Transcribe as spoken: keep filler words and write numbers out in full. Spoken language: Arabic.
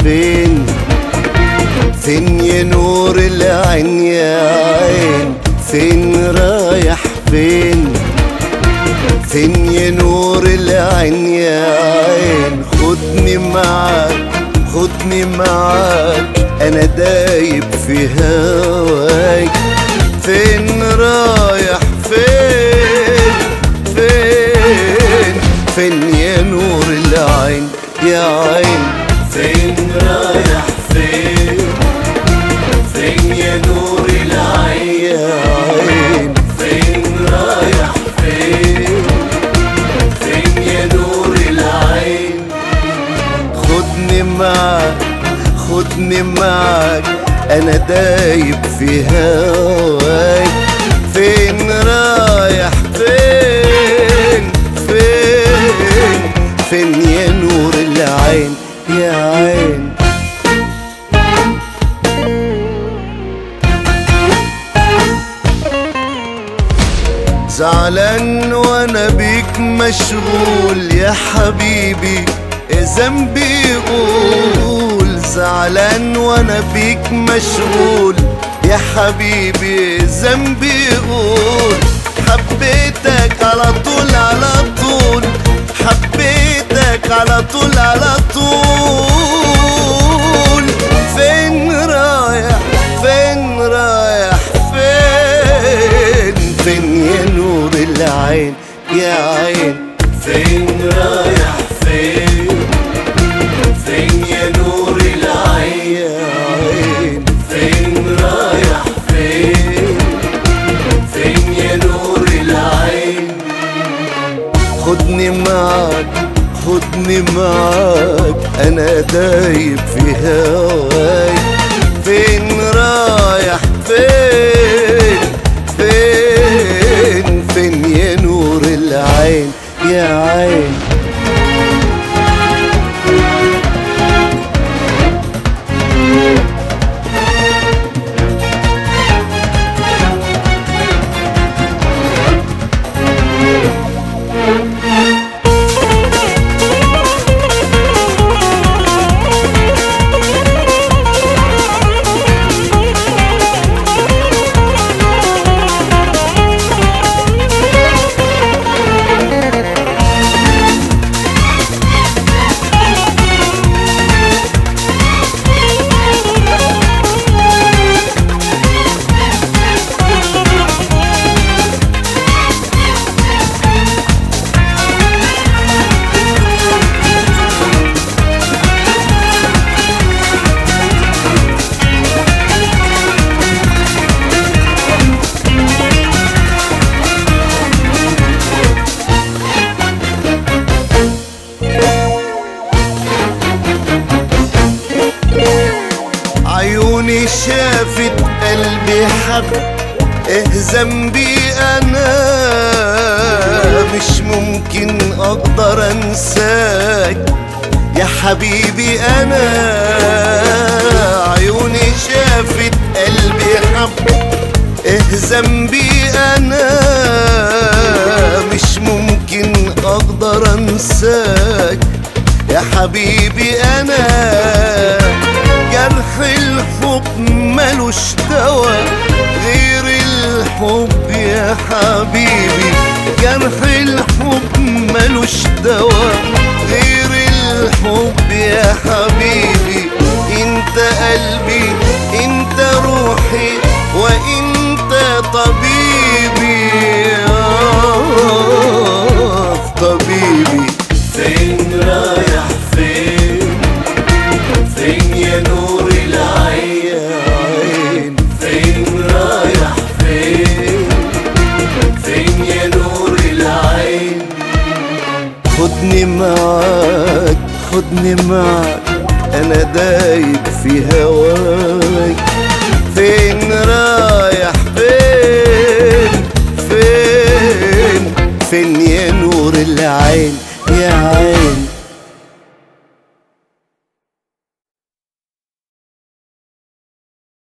فين فين يا نور العين يا عين، فين رايح فين فين يا نور العين يا عين. خدني معاك خدني معاك انا دايب في هواك. فين رايح فين فين فين يا نور العين يا عين. فين رايح فين فين يا نور العين يا عين. فين رايح فين فين يا نور العين. خدني معاك خدني معاك انا دايب في هواك. فين رايح فين فين فين يا نور العين يا عين. زعلان وانا بيك مشغول يا حبيبي، ذنبي قول. زعلان وانا بيك مشغول يا حبيبي، ذنبي قول. حبيتك على طول على طول، حبيتك على طول على طول. فين رايح فين رايح فين فين يا نور العين يا عين. فين رايح فين فين يا نور العين يا عين. فين رايح فين فين يا نور العين. خدني معاك خدني معاك انا دايب في هواك. فين رايح فين فين فين يا نور العين يا عين. عيوني شافت قلبي حب، ايه ذنبي انا مش ممكن اقدر انساك يا حبيبي انا. عيوني شافت قلبي حب، ايه ذنبي انا مش ممكن اقدر انساك يا حبيبي انا. جرح الحب ملوش دوا غير الحب يا حبيبي. جرح الحب ملوش دوا غير الحب يا حبيبي. انت قلبي انت روحي وانت طبيبي آه طبيبي. فين رايح فين فين يا نور العين يا عين. فين رايح فين فين يا نور العين. خدني معاك خدني معاك انا دايب في هواك. فين رايح فين فين فين يا نور العين يا عين.